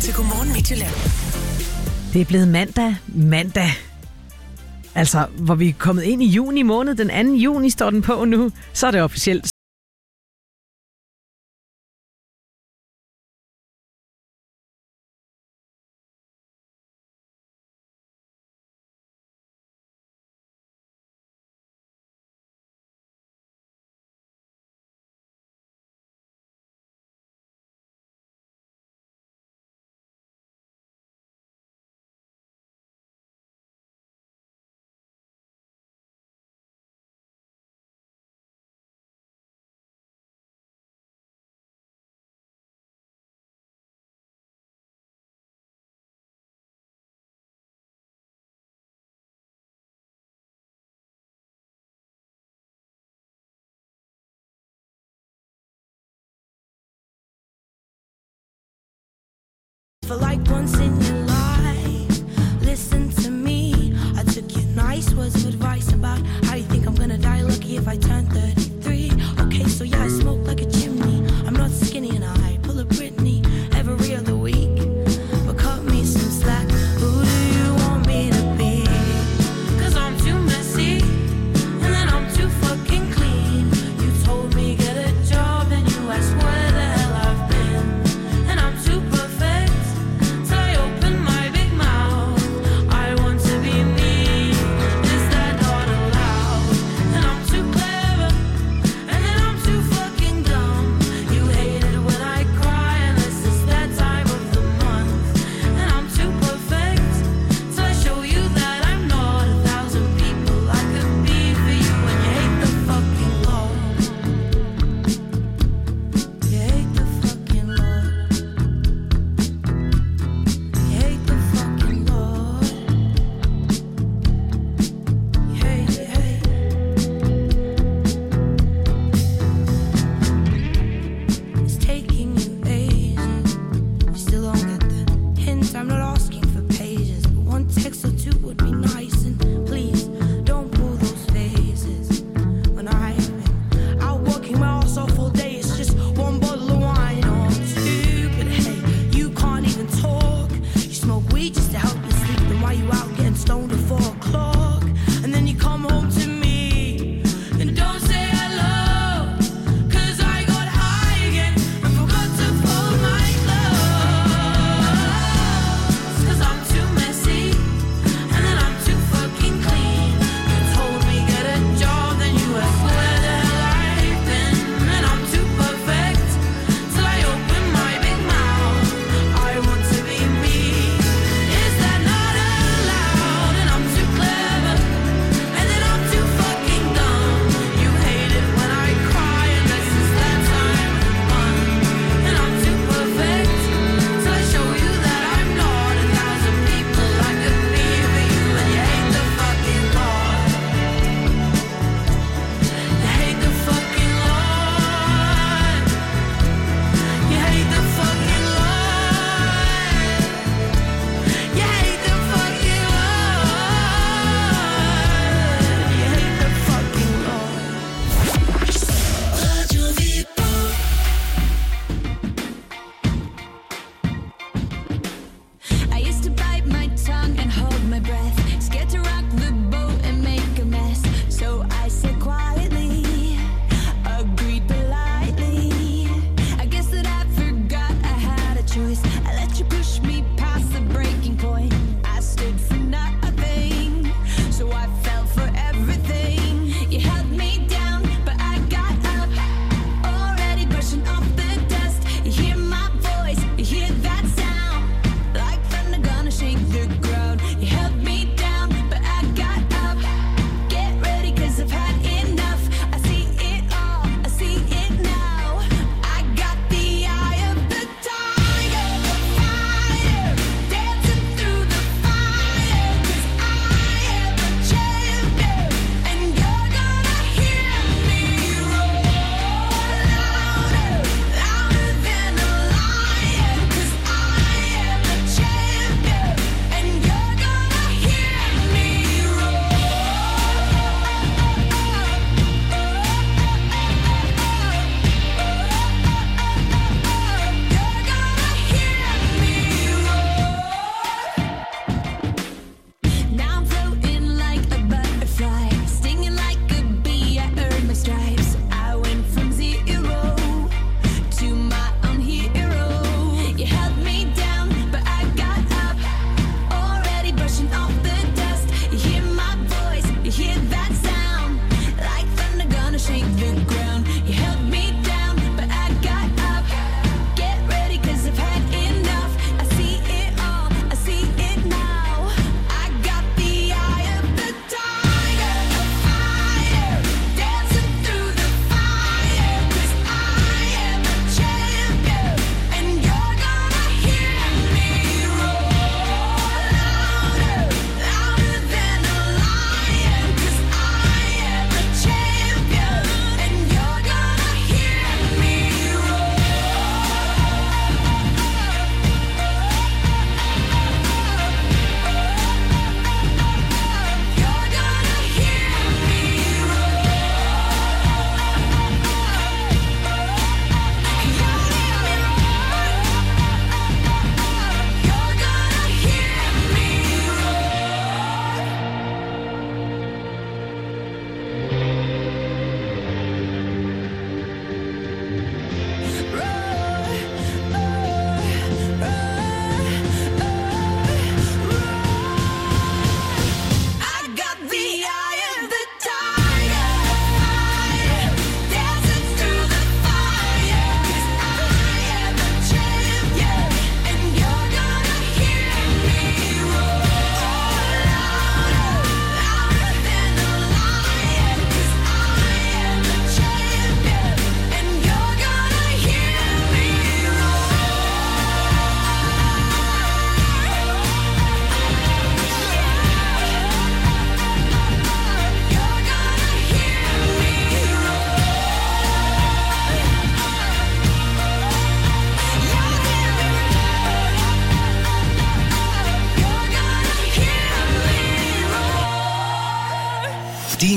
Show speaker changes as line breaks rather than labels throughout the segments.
til Godmorgen Midtjylland.
Det er blevet mandag. Altså, hvor vi er kommet ind i juni måned. Den 2. juni står den på nu. Så er det officielt.
For like once in your life, listen to me. I took your nice words of advice about how you think I'm gonna die lucky if I turn 33. Okay, so yeah, I smoke like a chimney. I'm not skinny and I pull a Britney every other week. But cut me some slack. Who do you want me to be? 'Cause I'm too messy and then I'm too fucking clean. You told me get a job and you asked where the hell I've been. And I'm too perfect.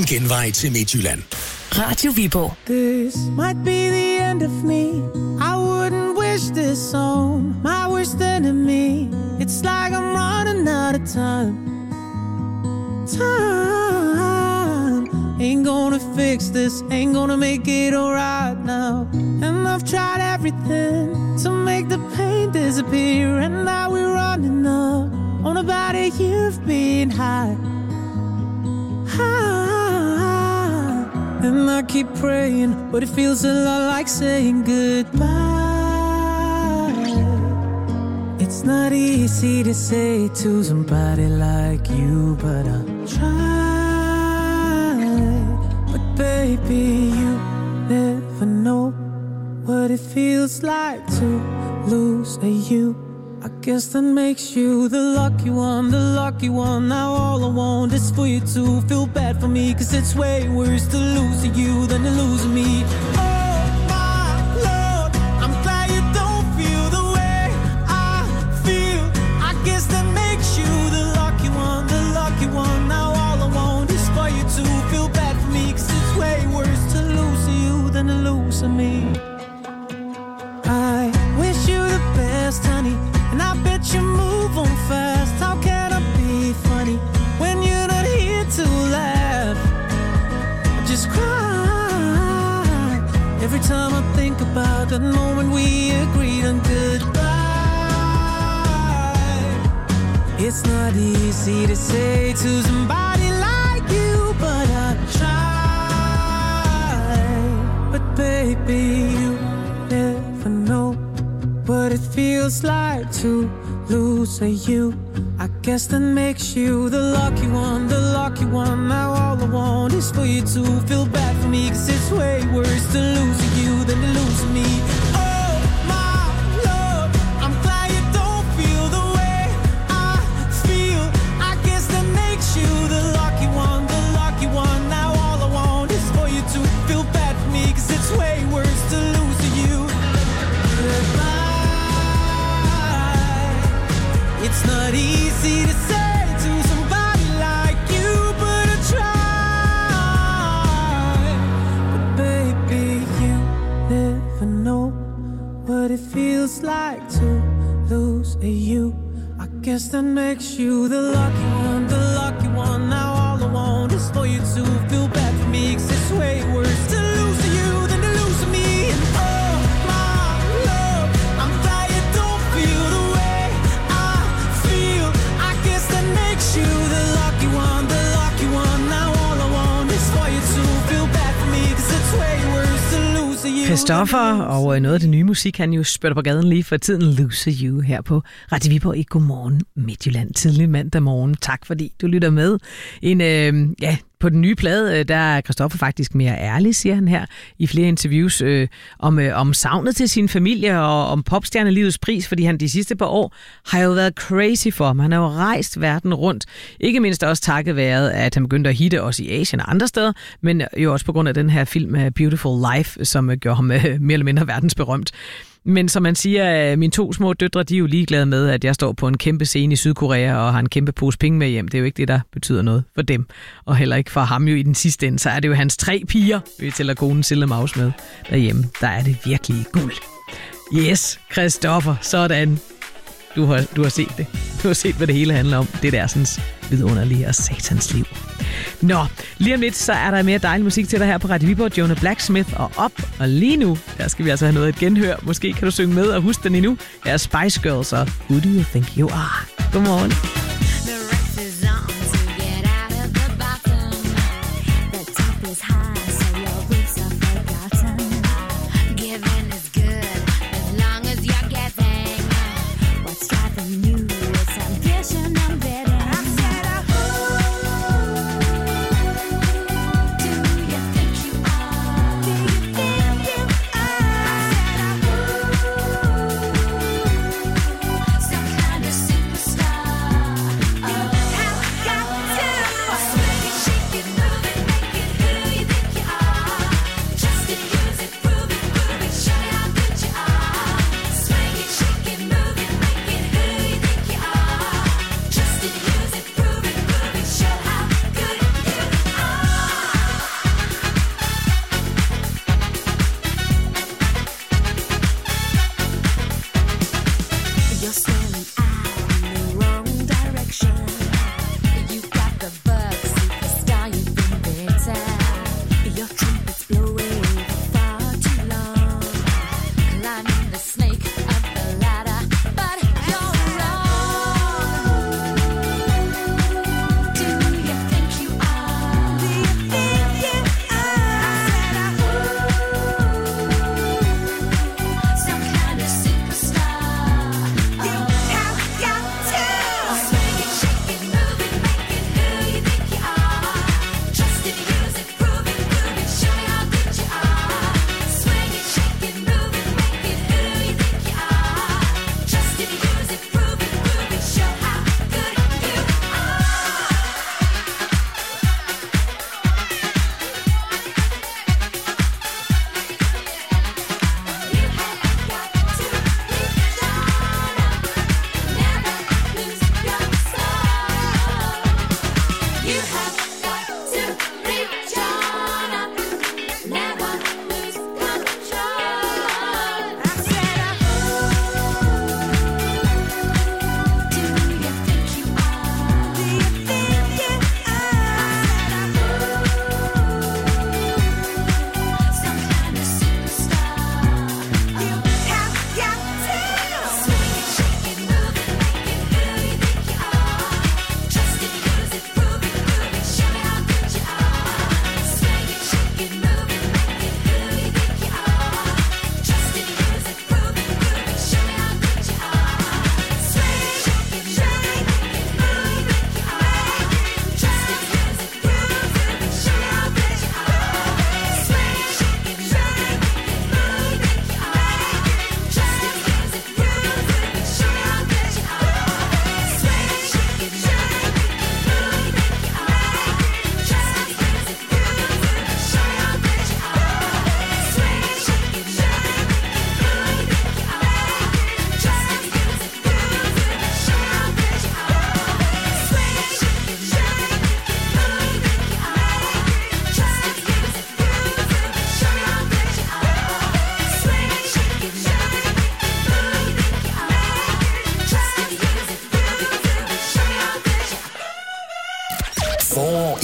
din genvej til Midtjylland.
Radio Viborg.
This might be the end of me. I wouldn't wish this on my worst enemy. It's like I'm running out of time. Ain't gonna fix this, ain't gonna make it alright now. And I've tried everything to make the pain disappear. And now we're running up on about a year of being high. And I keep praying, but it feels a lot like saying goodbye. It's not easy to say to somebody like you, but I'll try. But baby, you never know what it feels like to lose a you. I guess that makes you the lucky one, the lucky one. Now all I want is for you to feel bad for me, 'cause it's way worse to lose you than to lose me. Oh my Lord, I'm glad you don't feel the way I feel. I guess that makes you the lucky one, the lucky one. Now all I want is for you to feel bad for me, 'cause it's way worse to lose you than to lose me. I wish you the best, honey, and I bet you move on fast. How can I be funny when you're not here to laugh? I just cry every time I think about that moment we agreed on goodbye. It's not easy to say to somebody like you, but I try. But baby, you never know what it feels like to lose a you. I guess that makes you the lucky one, the lucky one. Now all I want is for you to feel bad for me, 'cause it's way worse to lose you than to lose me. Oh my Lord, I'm glad you don't feel the way I feel. I guess that makes you the lucky one, the lucky one. Now all I want is for you to feel bad for me, 'cause it's way worse to lose you. It's not easy to say to somebody like you, but I try. But baby, you never know what it feels like to lose a you. I guess that makes you the lucky one, the lucky one. Now all I want is for you to feel bad for me, 'cause it's way worse to lose you than to lose me. And oh my Lord, I'm glad you don't feel the way I feel. I guess that makes you the lucky one, the lucky one. Now all I want is for you to feel bad for me, 'cause it's way worse to lose you.
Christoffer og noget af det nye musik, han jo spytter på gaden lige for tiden, Lose You, her på Radio Viborg i Godmorgen Midtjylland, tidlig mandag morgen. Tak fordi du lytter med. På den nye plade, der er Christoffer faktisk mere ærlig, siger han her i flere interviews, om savnet til sin familie og om popstjernelivets pris, fordi han de sidste par år har jo været crazy for ham. Han har jo rejst verden rundt. Ikke mindst også takket være, at han begyndte at hitte også i Asien og andre steder, men jo også på grund af den her film Beautiful Life, som gjorde ham mere eller mindre verdensberømt. Men som man siger, mine 2 små døtre, de er jo ligeglade med, at jeg står på en kæmpe scene i Sydkorea og har en kæmpe pose penge med hjem. Det er jo ikke det, der betyder noget for dem. Og heller ikke for ham jo i den sidste ende. Så er det jo hans 3 piger, vi tæller konen Sille Maus med derhjemme. Der er det virkelig guld. Yes, Christoffer, sådan. Du har set det. Du har set, hvad det hele handler om. Det der sådan vidunderlige og satans liv. Nå, lige om lidt, så er der mere dejlig musik til dig her på Radio Viborg. Jonah Blacksmith og Op. Og lige nu, der skal vi altså have noget at genhøre. Måske kan du synge med og huske den endnu. Her er Spice Girls og Who Do You Think You Are? Godmorgen.
Some kind of superstar.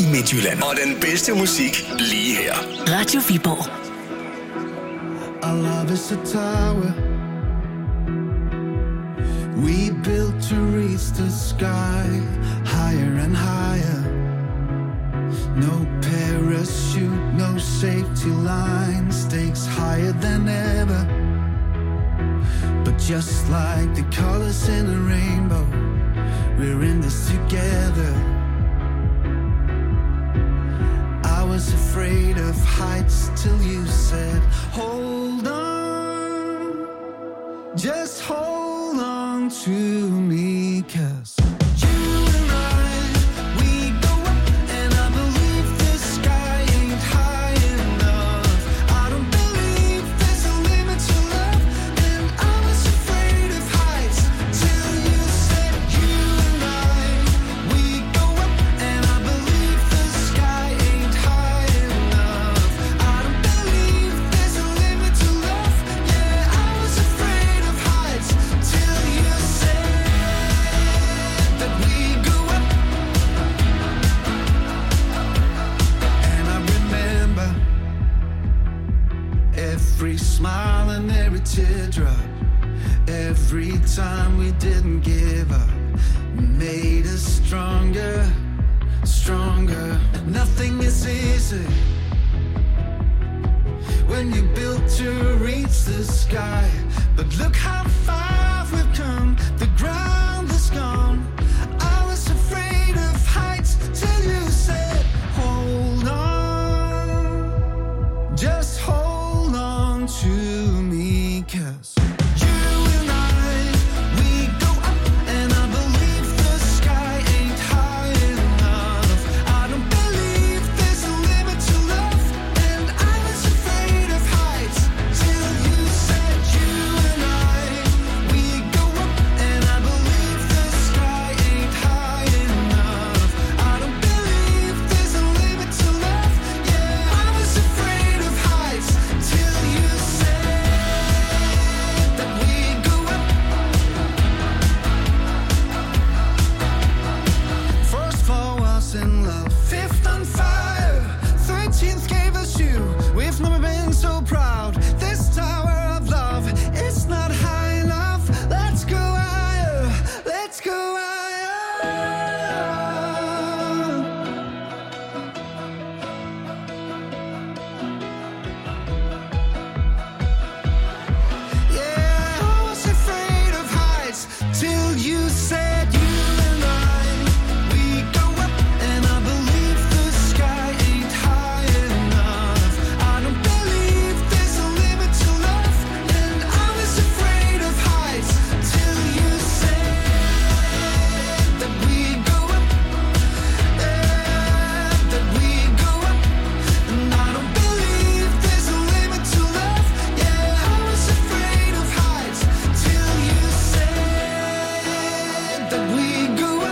Midtjylland. Og den bedste musik lige her.
Radio Viborg.
Our love is a tower we built to reach the sky, higher and higher. No parachute, no safety line, stakes higher than ever. But just like the colors in a rainbow, we're in this together. I was afraid of heights till you said, hold on, just hold on to me, 'cause you and I, we go up, and I believe the sky ain't high enough. I don't believe there's a limit to love, and I was afraid of heights till you said, you and I, we go up, and I believe the sky ain't high enough. I don't believe there's a limit to love. Yeah, I was afraid of heights till you said that we go up. And I remember every smile and every teardrop, every time we didn't give up, made us stronger, stronger. Nothing is easy when you built to reach the sky, but look how far we've come. The ground is gone. I was afraid of heights till you said, hold on, just hold on to me, 'cause you and I, we go up, and I believe the sky ain't high enough. I don't believe there's a limit to love, and I was afraid of heights till you said, you and I, we go up, and I believe the sky ain't high enough. I don't believe there's a limit to love. Yeah, I was afraid of heights till you said that we go up. First floor was in love, fifth on fire, 13th gave us you. We've never been so proud. This tower of love, it's not high enough. Let's go higher, let's go higher. Yeah, I was afraid of heights till you said, you and I, we go up, and I believe the sky ain't high enough. I don't believe there's a limit to love, and I was afraid of heights till you said that we go up, that we go up, and I don't believe there's a limit to love. Yeah, I was afraid of heights till you said that we go up.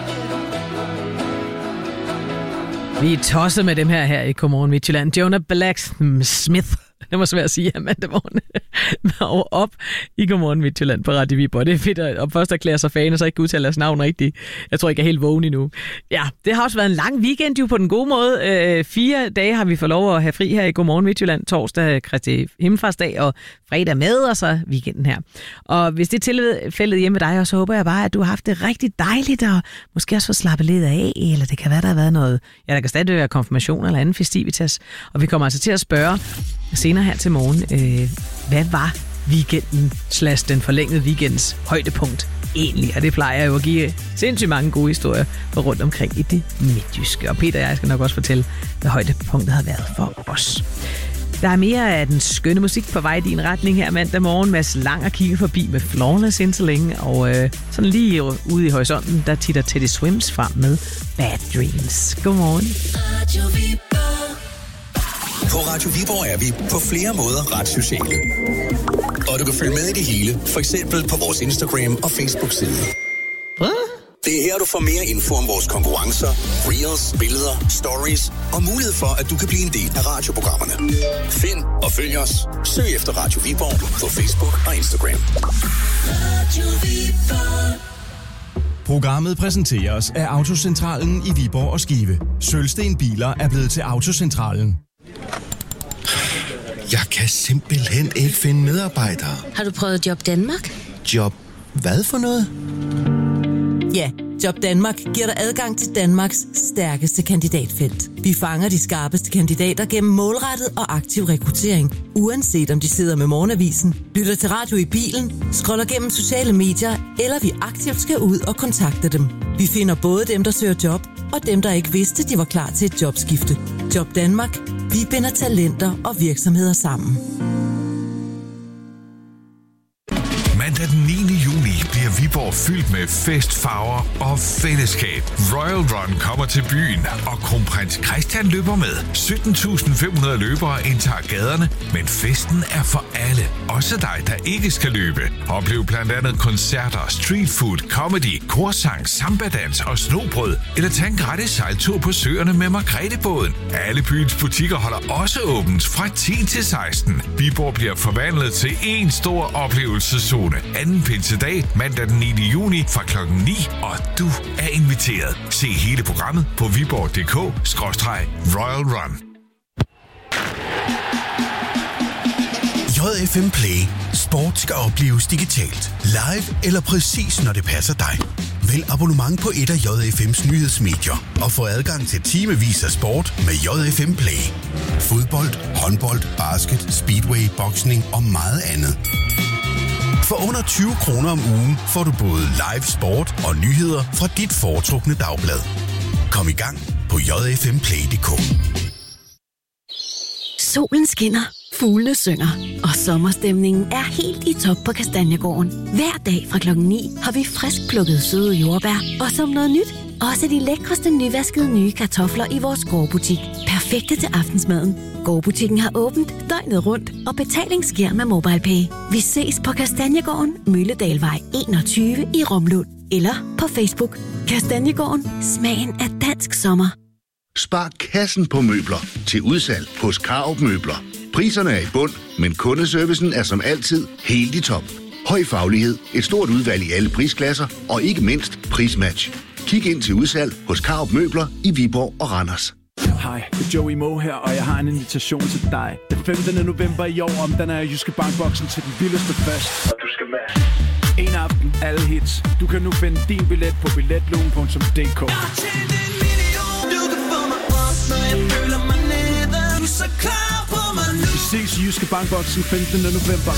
Vi er tosset med dem her i Godmorgen Midtjylland. Jonah Blacksmith, det var svært at sige her mandag morgen, og op i Godmorgen Midtjylland på Radio Viborg. Det er fedt at først erklære sig fan, og så ikke udtale deres navn rigtigt. Jeg tror ikke, jeg er helt vågen endnu. Ja, det har også været en lang weekend jo på den gode måde. 4 dage har vi fået lov at have fri her i Godmorgen Midtjylland. Torsdag, Kristi Himmelfartsdag, og fredag med, og så weekenden her. Og hvis det er tilfældet hjemme med dig, så håber jeg bare, at du har haft det rigtig dejligt, og måske også få slappet lidt af, eller det kan være, der har været noget, ja, der kan stadig være konfirmation eller anden festivitas. Og vi kommer altså til at spørge senere her til morgen, hvad var weekenden / den forlængede weekends højdepunkt egentlig? Og det plejer jeg jo at give sindssygt mange gode historier for rundt omkring i det midtjyske. Og Peter og jeg skal nok også fortælle, hvad højdepunktet har været for os. Der er mere af den skønne musik på vej i din retning her mandag morgen. Mads Lang at kigge forbi med Flawless indtil længe. Og sådan lige ude i horisonten, der titter Teddy Swims frem med Bad Dreams. Godmorgen.
På Radio Viborg er vi på flere måder ret sociale. Og du kan følge med i det hele, for eksempel på vores Instagram og Facebook-side. Det er her, du får mere info om vores konkurrencer, reels, billeder, stories og mulighed for, at du kan blive en del af radioprogrammerne. Find og følg os. Søg efter Radio Viborg på Facebook og Instagram.
Radio Viborg.
Programmet præsenteres af Autocentralen i Viborg og Skive. Sølvsten Biler er blevet til Autocentralen.
Jeg kan simpelthen ikke finde medarbejdere.
Har du prøvet Job Danmark?
Job hvad for noget?
Ja, Job Danmark giver dig adgang til Danmarks stærkeste kandidatfelt. Vi fanger de skarpeste kandidater gennem målrettet og aktiv rekruttering, uanset om de sidder med morgenavisen, lytter til radio i bilen, scroller gennem sociale medier, eller vi aktivt skal ud og kontakte dem. Vi finder både dem, der søger job, og dem, der ikke vidste, de var klar til et jobskifte. Job Danmark. Vi binder talenter og virksomheder sammen.
Mandag den 9. juni bliver Viborg fyldt med festfarver og fællesskab. Royal Run kommer til byen, og kronprins Christian løber med. 17.500 løbere indtager gaderne, men festen er for alle. Også dig, der ikke skal løbe. Oplev blandt andet koncerter, street food, comedy, korsang, sambadans og snobrød. Eller tag en gratis sejltur på søerne med Margrethe-båden. Alle byens butikker holder også åbent fra 10 til 16. Viborg bliver forvandlet til en stor oplevelseszone. Anden pinsedag, mandag den 9. juni fra klokken 9, og du er inviteret. Se hele programmet på viborg.dk/Royal Run.
JFM Play. Sport skal opleves digitalt. Live eller præcis når det passer dig. Vælg abonnement på et af JFM's nyhedsmedier og få adgang til timevis af sport med JFM Play. Fodbold, håndbold, basket, speedway, boksning og meget andet. For under 20 kroner om ugen får du både live sport og nyheder fra dit foretrukne dagblad. Kom i gang på jfmplay.dk.
Solen skinner, fuglene synger, og sommerstemningen er helt i top på Kastanjegården. Hver dag fra klokken 9 har vi frisk plukket søde jordbær, og som noget nyt, også de lækreste nyvaskede nye kartofler i vores gårdbutik. Perfekte til aftensmaden. Gårdbutikken har åbent døgnet rundt, og betaling sker med MobilePay. Vi ses på Kastanjegården, Mølledalvej 21 i Romlund. Eller på Facebook. Kastanjegården. Smagen af dansk sommer.
Spar kassen på møbler til udsalg hos Krarup Møbler. Priserne er i bund, men kundeservicen er som altid helt i top. Høj faglighed, et stort udvalg i alle prisklasser og ikke mindst prismatch. Kig ind til udsalg hos Krarup Møbler i Viborg og Randers.
Hej, det er Joey Moe her, og jeg har en invitation til dig. Den 15. november i år omdanner jeg Jyske Bankboksen til den vildeste fest. Og du skal med. En aften, alle hits. Du kan nu finde din billet på billetlugen.dk. Vi ses i Jyske Bankboksen 15. november.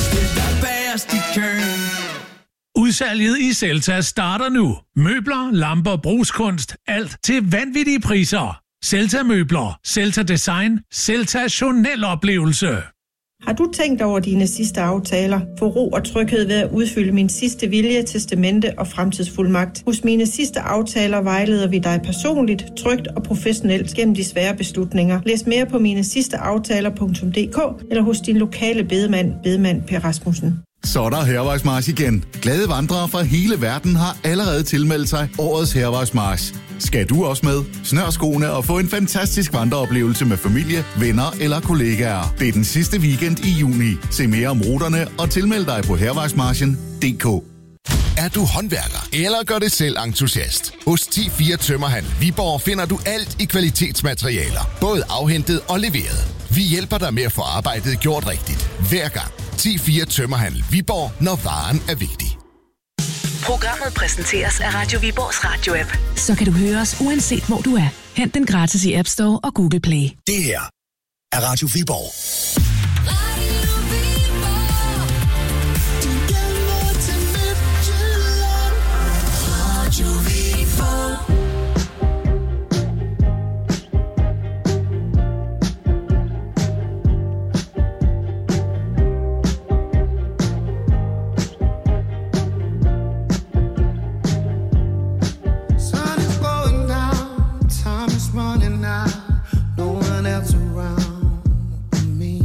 Udsalget i Celta starter nu. Møbler, lamper, brugskunst, alt til vanvittige priser. Celta Møbler, Celta Design, Celta Journal-oplevelse.
Har du tænkt over dine sidste aftaler? Få ro og tryghed ved at udfylde min sidste vilje, testamente og fremtidsfuldmagt. Hos mine sidste aftaler vejleder vi dig personligt, trygt og professionelt gennem de svære beslutninger. Læs mere på minesidsteaftaler.dk eller hos din lokale bedemand Per Rasmussen.
Så er der Hærvejsmarch igen. Glade vandrere fra hele verden har allerede tilmeldt sig årets Hærvejsmarch. Skal du også med? Snør skoene og få en fantastisk vandreoplevelse med familie, venner eller kollegaer. Det er den sidste weekend i juni. Se mere om ruterne og tilmeld dig på hærvejsmarchen.dk.
Er du håndværker eller gør det selv entusiast? Hos 10-4 Tømmerhandel Viborg finder du alt i kvalitetsmaterialer, både afhentet og leveret. Vi hjælper dig med at få arbejdet gjort rigtigt. Hver gang. 10-4 Tømmerhandel Viborg, når varen er vigtig.
Programmet præsenteres af Radio Viborgs radio-app. Så kan du høre os uanset hvor du er. Hent den gratis i App Store og Google Play.
Det her er Radio Viborg. Radio Viborg.
Running out, no one else around me.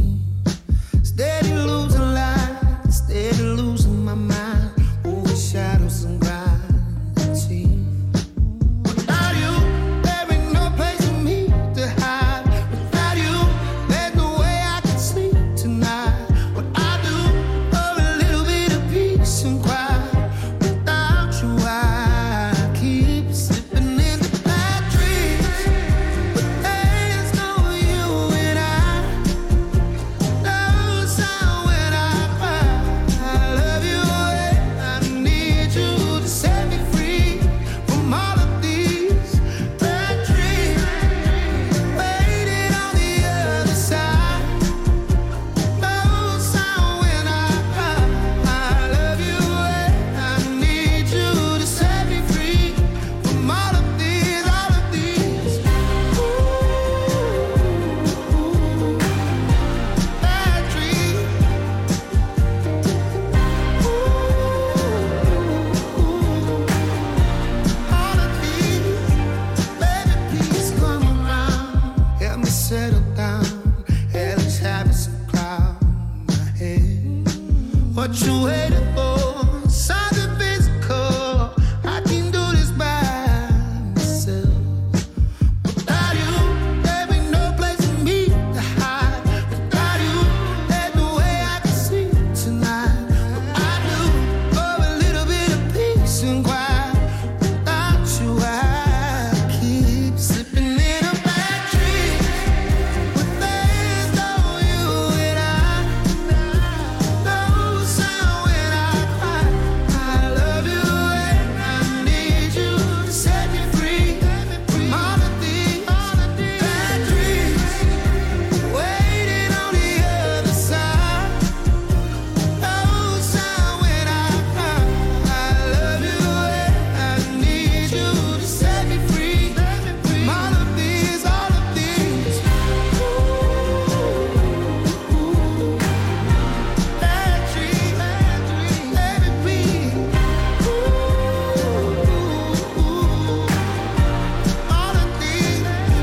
you waiting for? Something physical. I can do this by myself. Without you, there be no place for me to hide. Without you, there's no way I can sleep tonight. What I do for a little bit of peace and quiet. Without you, I keep slipping in a bad dream. But there's no you and I. No sound when I cry. I love you and I need you to set me free. All of these bad dreams waiting on the other side. No sound when I cry. I love you and I need you to set me free. All of these bad dreams, let me be. All of these.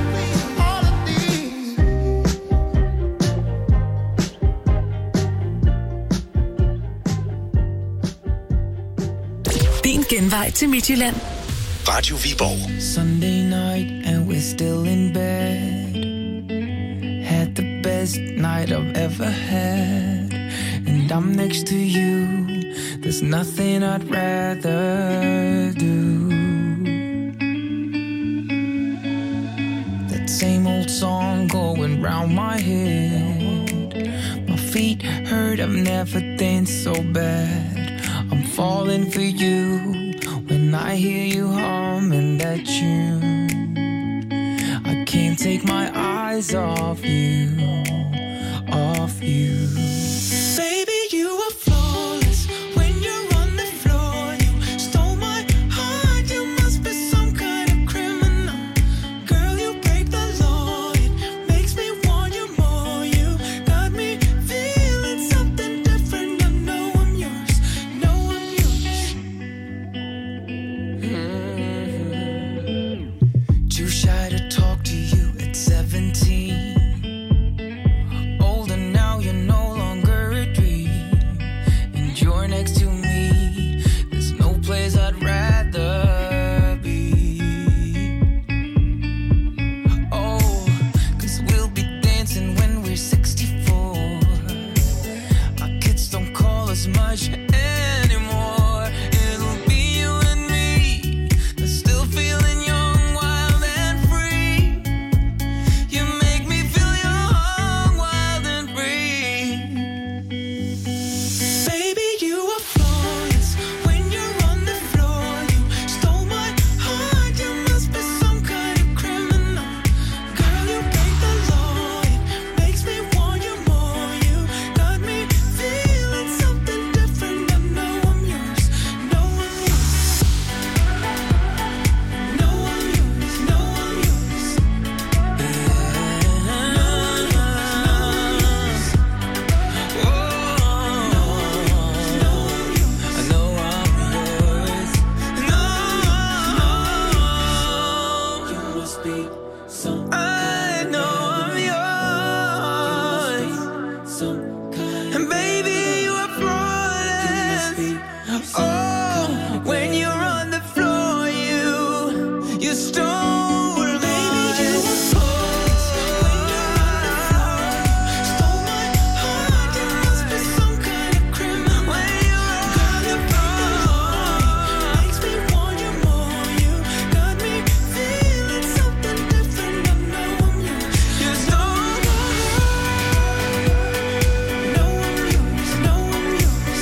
Din genvej til Midtjylland.
Radio Viborg.
Sunday night and we're still in bed. Had the best night I've ever had. And I'm next to you. There's nothing I'd rather do. That same old song going round my head. My feet hurt, I've never danced so bad. I'm falling for you when I hear you humming that tune. I can't take my eyes off you, off you. Baby, you are flawless when you're on the floor. You stole my heart, you must be some kind of criminal. Girl, you break the law, it makes me want you more. You got me feeling something different. I know I'm yours, know I'm yours. Too shy to talk to you at 17. Older now, you're no longer a dream. And you're next to me. There's no place I'd rather be. Oh, 'cause we'll be dancing when we're 64. Our kids don't call us much anymore. It'll be you and me. They're still feeling young, wild and free. You make me feel young, wild and free. Baby, you are flawless when you're on the floor. You stole my heart, you must be some kind of criminal. Girl, you break the law, it makes me want you more. You got me feeling something different. I know I'm yours, know I'm yours. Know I'm yours, know I'm yours. And baby, you are flawless. Oh, when you're on the floor, you stole my heart. You stole my heart. You must be some kind of criminal. When you're on the floor, makes me want you more. You got me feeling something different. I know I'm yours. You stole my heart. Know I'm yours. Know I'm yours.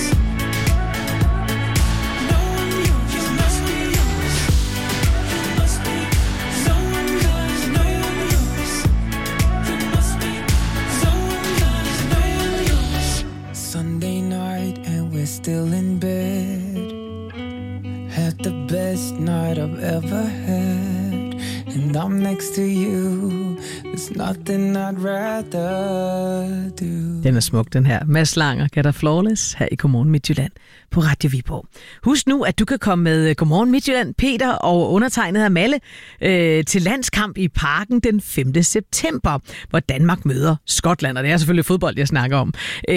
Know I'm yours. You must be yours. You must be someone yours. Know I'm yours. You must be someone yours. Know I'm yours. Sunday night and we're still in bed. Had the best night I've ever had. And I'm next to you. There's There's nothing I'd rather do.
Den er smuk, den her. Mads Langer, Get Her Flawless, her i Godmorgen Midtjylland på Radio Viborg. Husk nu, at du kan komme med Godmorgen Midtjylland, Peter og undertegnet af Malle til landskamp i Parken den 5. september, hvor Danmark møder Skotland, og det er selvfølgelig fodbold, jeg snakker om.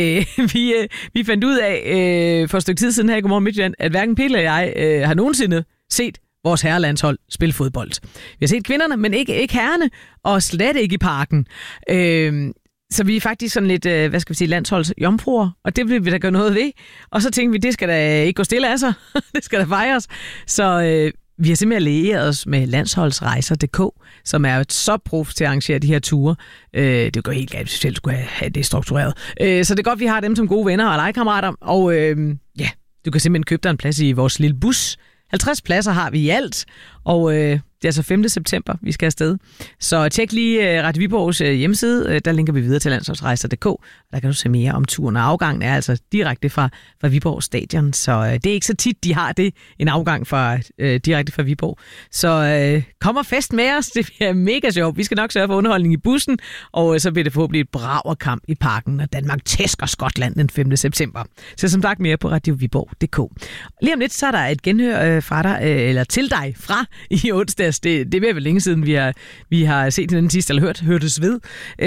Vi fandt ud af for et stykke tid siden her i Godmorgen Midtjylland, at hverken Peter eller jeg har nogensinde set vores herrelandshold spille fodbold. Vi har set kvinderne, men ikke herrerne, og slet ikke i Parken. Så vi er faktisk sådan lidt, landsholdsjomfruer, og det vil vi da gøre noget ved. Og så tænkte vi, det skal da ikke gå stille af sig. Det skal da fejres. Så vi har simpelthen allieret os med landsholdsrejser.dk, som er et så prof til at arrangere de her ture. Det går helt galt, hvis vi selv skulle have det struktureret. Så det er godt, vi har dem som gode venner og legekammerater. Og du kan simpelthen købe dig en plads i vores lille bus. 50 pladser har vi i alt, og det er altså 5. september, vi skal afsted. Så tjek lige Radio Viborgs hjemmeside, der linker vi videre til landsholdsrejser.dk. Der kan du se mere om turen, og afgangen er altså direkte fra Viborg Stadion, så det er ikke så tit, de har det, en afgang direkte fra Viborg. Så kom og fest med os, det bliver mega sjovt. Vi skal nok sørge for underholdning i bussen, og så bliver det forhåbentlig et bragerkamp i Parken, når Danmark tæsker Skotland den 5. september. Så som sagt mere på radioviborg.dk. Lige om lidt, så er der et genhør fra dig, eller til dig fra i onsdags. Det er vel længe siden, vi har set den sidste, eller hørtes ved.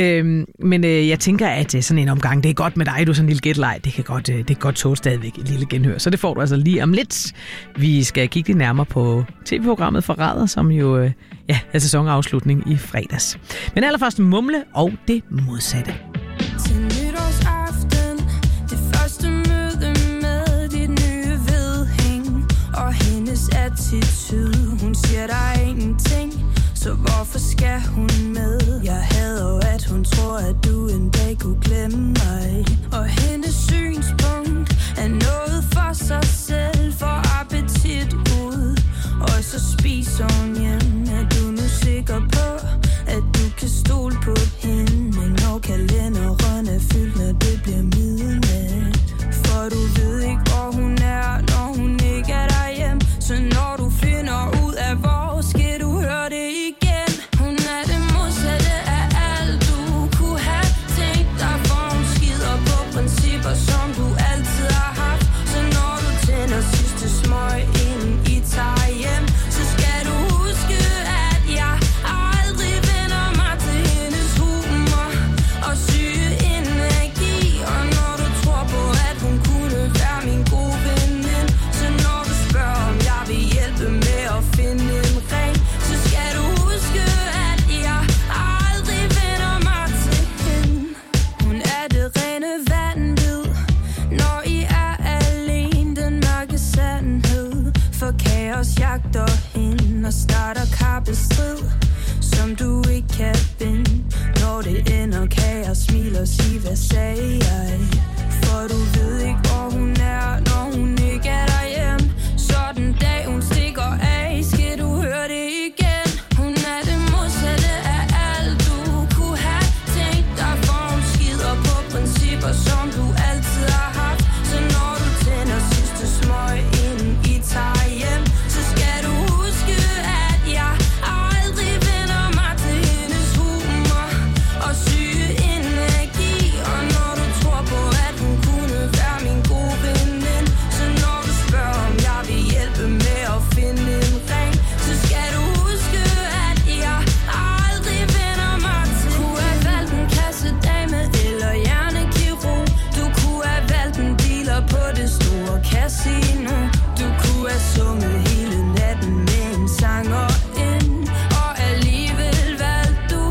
Men jeg tænker, at sådan en omgang, det er godt med dig, du er sådan en lille gætleg. Det kan godt tåle stadigvæk et lille genhør. Så det får du altså lige om lidt. Vi skal kigge lidt nærmere på tv-programmet Forræder, som jo er sæsonafslutning i fredags. Men allerførst Mumle og det modsatte.
Til nytårsaften, det første møde med dit nye vedhæng og hendes attitude. Hun siger, der er ingenting, så hvorfor skal hun med? Jeg hader jo, at hun tror, at du en dag kunne glemme mig. Og hendes synspunkt er noget for sig selv, for appetit ud. Og så spiser hun hjem. Er du nu sikker på, at du kan stole på hende, når kalenderen er fyldt, når det bliver midnat? For du ved ikke, hvor hun er, når hun ikke er derhjemme. Så når du finder ud af, hvor skal du høre det igen. Hun er det modsatte af alt, du kunne have tænkt dig, for hun skider på principper, som du altid har haft. Så når du tænder sidste smøg, inden I tager hjem, så skal du huske, at jeg aldrig vender mig til hendes humor og syge energi. Og når du tror på, at hun kunne være min gode veninde, så når du spørger, om jeg vil hjælpe med at finde en ring, så skal du huske, at jeg aldrig vender mig til hende. Hun er det rene vanvid, når I er alene, den mørke sandhed. For kaos jagter hende og starter kappestrid, som du ikke kan vinde. Når det ender, kan jeg smile og sige, hvad sagde jeg? For du ved ikke, hvor hun er, når hun ikke er derhjemme. Så den dag hun stikker af, skal du høre det igen. Hun er det modsatte af alt, du kunne have tænkt dig, for hun skider på principper, som du altid har haft. Så når du tænder sidste smøg, inden I tager hjem, så skal du huske, at jeg aldrig vender mig til hendes humor og syge energi. Og når du tror på, at hun kunne være min gode veninde, så når du spørger, om jeg vil hjælpe med at finde en ring, så skal du huske, at jeg aldrig vender mig til. Du kunne have valgt en kassedame eller hjernekirurg. Du kunne have valgt en dealer på det store casino. Du kunne have sunget hele natten med en sanger ind, og alligevel valgte du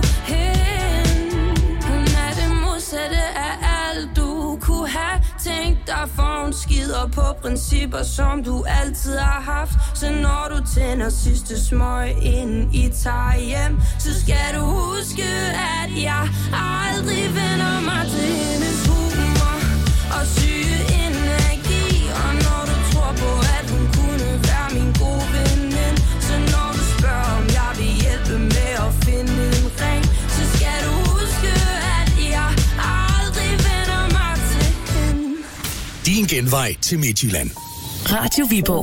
hende. Hun er det modsatte af alt, du kunne have tænkt dig, for hun skider på principper, som du altid har haft. Så når du tænder sidste smøg, inden I tager hjem, så skal du huske, at jeg aldrig vender mig til hendes humor og syge energi. Og når du tror på, at hun kunne være min gode veninde, så når du spørger, om jeg vil hjælpe med at finde en ring, så skal du huske, at jeg aldrig vender mig til hende.
Din genvej til Midtjylland.
Radio Viborg.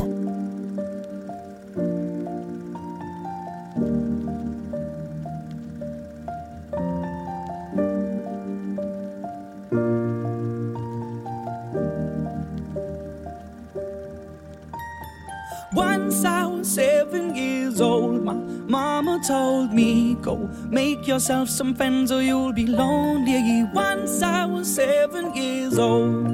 Once I was 7 years old, my mama told me, go make yourself some friends or you'll be lonely. Once I was 7 years old.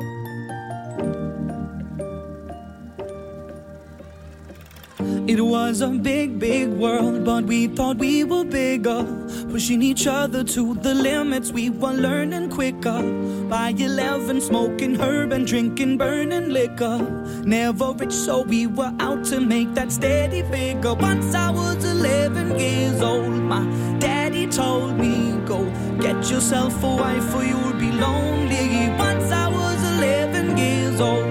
It was a big, big world, but we thought we were bigger, pushing each other to the limits. We were learning quicker. By 11, smoking herb and drinking burning liquor. Never rich, so we were out to make that steady figure. Once I was 11 years old, my daddy told me, go get yourself a wife or you'll be lonely. Once I was 11 years old.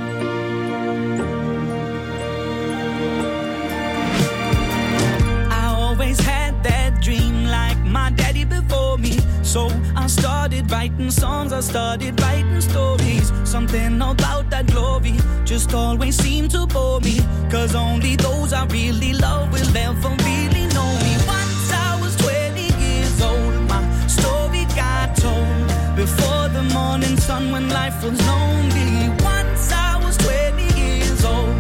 Had that dream like my daddy before me. So I started writing songs, I started writing stories. Something about that glory just always seemed to bore me, 'cause only those I really love will ever really know me. Once I was 20 years old, my story got told before the morning sun when life was lonely. Once I was 20 years old.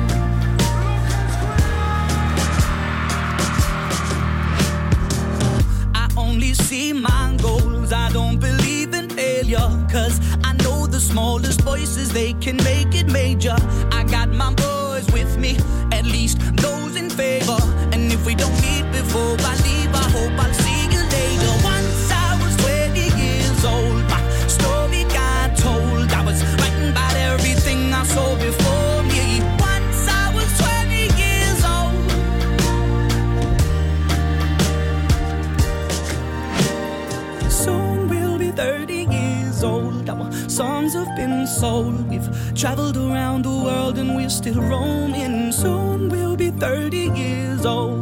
Only see my goals, I don't believe in failure, 'cause I know the smallest voices, they can make it major. I got my boys with me, at least those in favor. And if we don't meet before I leave, I hope I'll see you later. Once I was 20 years old, my story got told. I was writing about everything I saw before me. Once I was 20 years old. Soon we'll be 30 years old. Our songs have been sold. We've traveled around the world and we're still roaming. Soon we'll be 30 years old.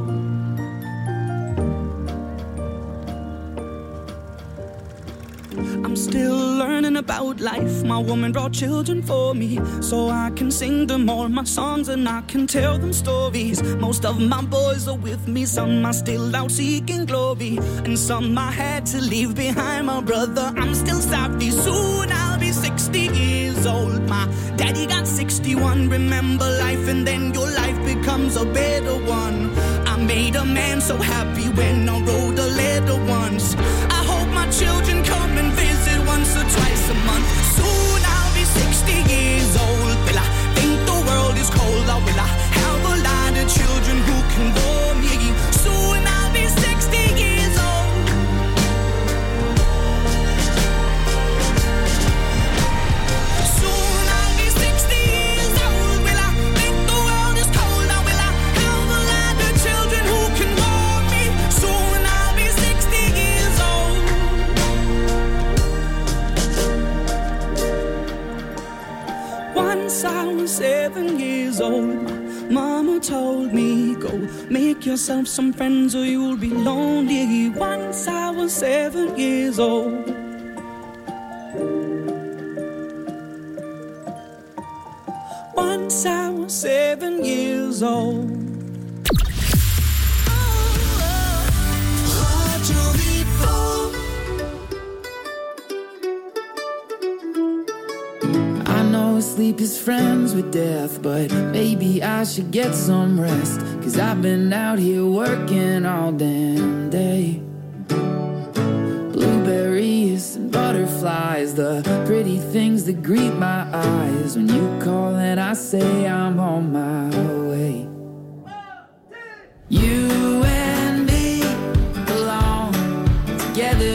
I'm still learning about life. My woman brought children for me, so I can sing them all my songs and I can tell them stories. Most of my boys are with me, some are still out seeking glory, and some I had to leave behind. My brother, I'm still sorry. Soon I'll be 60 years old. My daddy got 61. Remember life and then your life becomes a better one. I made a man so happy when I wrote a letter once. I hope my children come and visit once or twice a month. Soon I'll be 60 years old. Will I think the world is cold, or will I have a lot of children who can bore me? Soon I'll be 60 years old. Soon I'll be 60 years old. Will I think the world is cold, or will I have a lot of children who can bore me? Soon I'll be 60 years old. Once I was 7 years old, my mama told me, go make yourself some friends or you'll be lonely. Once I was 7 years old. Once I was 7 years old. Sleep is friends with death, but maybe I should get some rest, 'cause I've been out here working all damn day. Blueberries and butterflies, the pretty things that greet my eyes when you call and I say I'm on my way. You and me belong together.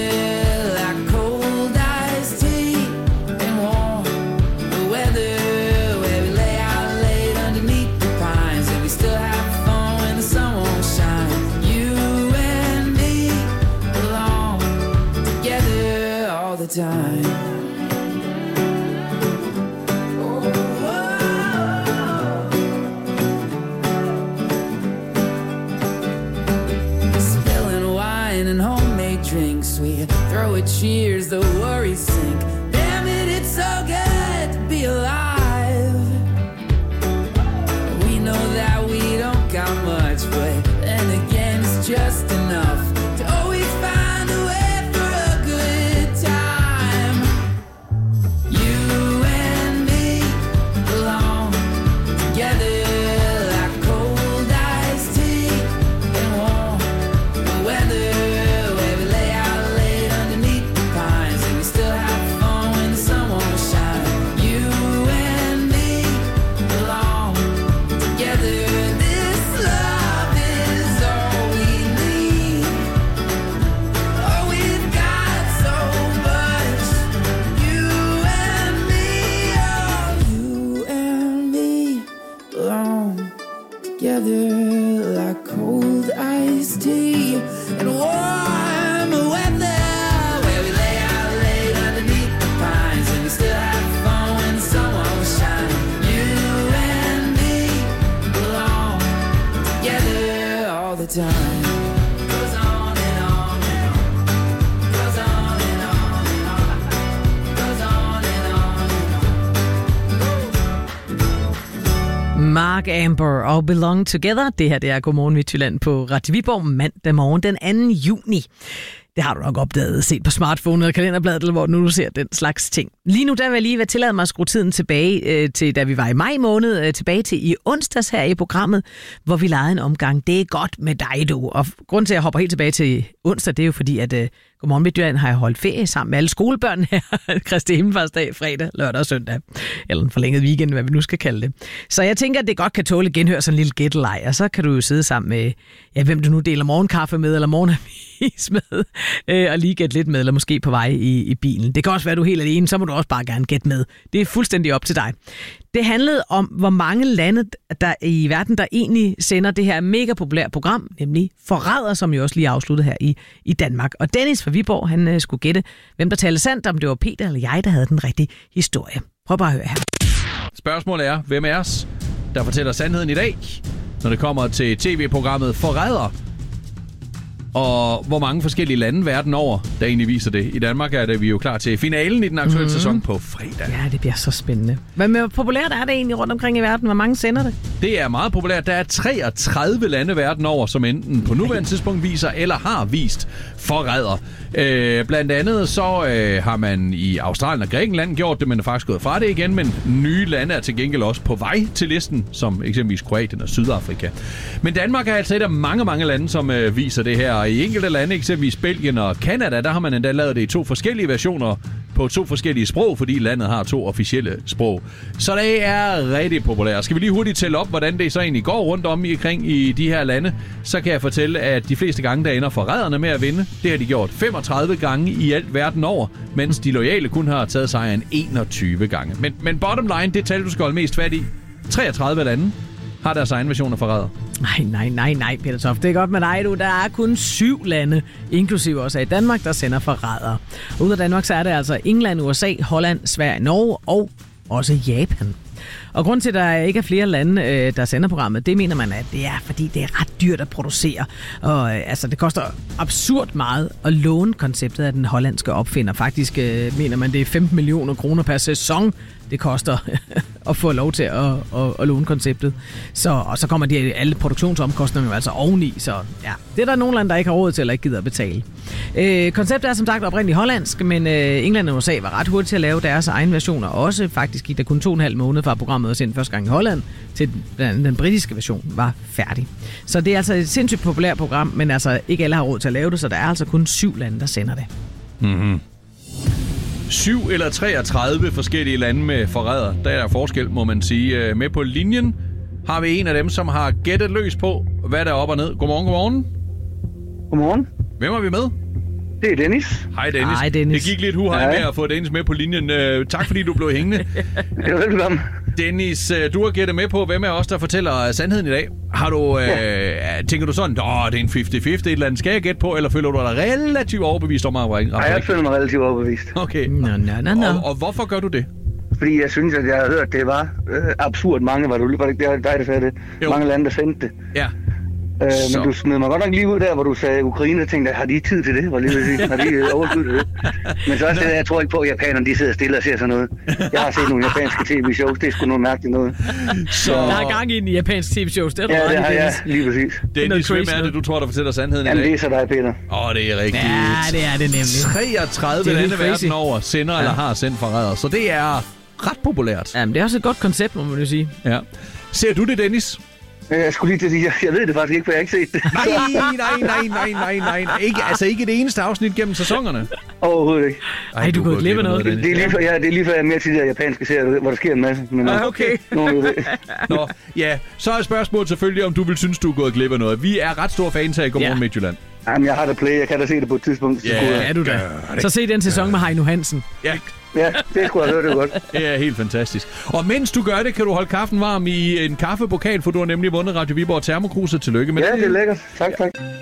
Time. together like cold iced tea and warm weather, where we lay out late underneath the pines and we still have fun when the sun won't shine. You and me belong together all the time. Goes on and on and on. Goes on and on and on. Goes on and on and on.
Mark Amber og Belong Together. Det her, det er Godmorgen Midtjylland på Radio Viborg mandag morgen den 2. juni. Det har du nok opdaget, set på smartphone eller kalenderbladet, eller hvor nu du ser den slags ting. Lige nu der vil jeg lige tillade mig at skrue tiden tilbage til, da vi var i maj måned, tilbage til i onsdags her i programmet, hvor vi lavede en omgang. Det er godt med dig, du. Og grunden til, at jeg hopper helt tilbage til onsdag, det er jo fordi, at Godmorgen Midtjylland har jeg holdt ferie sammen med alle skolebørn her. Kristi Himmelfartsdag, fredag, lørdag og søndag. Eller en forlænget weekend, hvad vi nu skal kalde det. Så jeg tænker, at det godt kan tåle genhøre sådan en lille gætteleg, og så kan du jo sidde sammen med, ja, hvem du nu deler morgenkaffe med, eller morgenavis med, og lige gætte lidt med, eller måske på vej i bilen. Det kan også være, at du er helt alene, så må du også bare gerne gætte med. Det er fuldstændig op til dig. Det handlede om, hvor mange lande der i verden, der egentlig sender det her mega populære program, nemlig Forræder, som jo også lige afsluttede her i Danmark. Og Dennis fra Viborg, han skulle gætte, hvem der talte sandt, om det var Peter eller jeg, der havde den rigtige historie. Prøv bare at høre her.
Spørgsmålet er, hvem er os, der fortæller sandheden i dag, når det kommer til tv-programmet Forræder? Og hvor mange forskellige lande verden over, der egentlig viser det. I Danmark er det vi jo klar til finalen i den aktuelle sæson på fredag.
Ja, det bliver så spændende. Men hvor populært er det egentlig rundt omkring i verden? Hvor mange sender det?
Det er meget populært. Der er 33 lande verden over, som enten på nuværende tidspunkt viser eller har vist Forræder. Blandt andet så har man i Australien og Grækenland gjort det, men er faktisk gået fra det igen. Men nye lande er til gengæld også på vej til listen, som eksempelvis Kroatien og Sydafrika. Men Danmark er altså et af mange lande, som viser det her. Og i enkelte lande, eksempelvis Belgien og Canada, der har man endda lavet det i 2 forskellige versioner på 2 forskellige sprog, fordi landet har 2 officielle sprog. Så det er rigtig populært. Skal vi lige hurtigt tælle op, hvordan det så egentlig går rundt omkring i de her lande, så kan jeg fortælle, at de fleste gange, der ender Forræderne med at vinde. Det har de gjort 35 gange i alt verden over, mens de loyale kun har taget sejren 21 gange. Men bottom line, det tal, du skal holde mest fat i. 33 lande har deres egen version af Forræder.
Nej, Peter Toft. Det er godt med dig, du. Der er kun 7 lande, inklusive også i Danmark, der sender Forræder. Ud af Danmark, så er det altså England, USA, Holland, Sverige, Norge og også Japan. Og grund til, at der ikke er flere lande, der sender programmet, det mener man, at det er, fordi det er ret dyrt at producere. Og altså, det koster absurd meget at låne konceptet af den hollandske opfinder. Faktisk mener man, det er 15 millioner kroner per sæson, det koster at få lov til at låne konceptet. Og så kommer alle produktionsomkostninger altså oveni. Så ja, det er der nogle lande, der ikke har råd til eller ikke gider at betale. Konceptet er som sagt oprindeligt hollandsk, men England og USA var ret hurtigt til at lave deres egen versioner. Også faktisk gik der kun 2,5 måneder fra programmet var sendt første gang i Holland, til den britiske version var færdig. Så det er altså et sindssygt populært program, men altså ikke alle har råd til at lave det, så der er altså kun 7 lande, der sender det.
7 eller 33 forskellige lande med Forræder. Der er der forskel, må man sige. Med på linjen har vi en af dem, som har gættet løs på, hvad der er op og ned. Godmorgen.
Godmorgen.
Hvem er vi med?
Det er Dennis.
Hej Dennis. Det gik lidt huhej med at få Dennis med på linjen. Tak fordi du blev hængende.
Det var velkommen.
Dennis, du har gættet med på, hvem er os, der fortæller sandheden i dag. Har du, tænker du sådan, det er en 50-50 et eller andet, skal jeg gætte på, eller føler du dig relativt overbevist om at ringe?
Nej, jeg føler mig relativt overbevist.
Okay.
No.
Og hvorfor gør du det?
Fordi jeg synes, at jeg har hørt, at det var absurd mange, var det ikke dig, der sagde det? Jo. Mange lande, der sendte det.
Ja.
Men du smed mig godt nok lige ud der, hvor du sagde Ukraine, og tænkte, har de tid til det? Var lige sige. Har de overskud til det? Men så også det, jeg tror ikke på, at japanerne de sidder stille og ser sådan noget. Jeg har set nogle japanske tv-shows, det er sgu noget mærkeligt noget.
Så der er gang i en japansk tv-shows, det er
ja, det har jeg, lige præcis.
Dennis, hvem er det, du tror, der fortæller sandheden i dag?
Jamen, det er så dig, Peter.
Det er rigtigt.
Ja, det er det nemlig.
33 lande verden over sender eller har sendt Forræder, så det er ret populært.
Jamen, det er også et godt koncept, må man jo sige.
Ja. Ser du det, Dennis?
Jeg skulle lige til at sige, jeg ved det faktisk ikke, for jeg har ikke set det.
Nej. Ikke det eneste afsnit gennem sæsonerne.
Overhovedet ikke.
Ej, du kunne glemme af noget.
Det er lige før jeg er mere til de der japanske serier, hvor der sker en masse. Men,
okay.
Så er spørgsmålet selvfølgelig, om du vil synes, du er gået glip af noget. Vi er ret store fans af Godmorgen Midtjylland.
Jamen, jeg har da play. Jeg kan da se det på et tidspunkt.
Ja, du da. Så se den sæson med Heino Hansen.
Ja.
Ja, det skulle jeg høre det godt.
Det er helt fantastisk. Og mens du gør det, kan du holde kaffen varm i en kaffepokal, for du har nemlig vundet Radio Viborg Termokruser. Tillykke med det.
Ja, det er lækkert. Tak.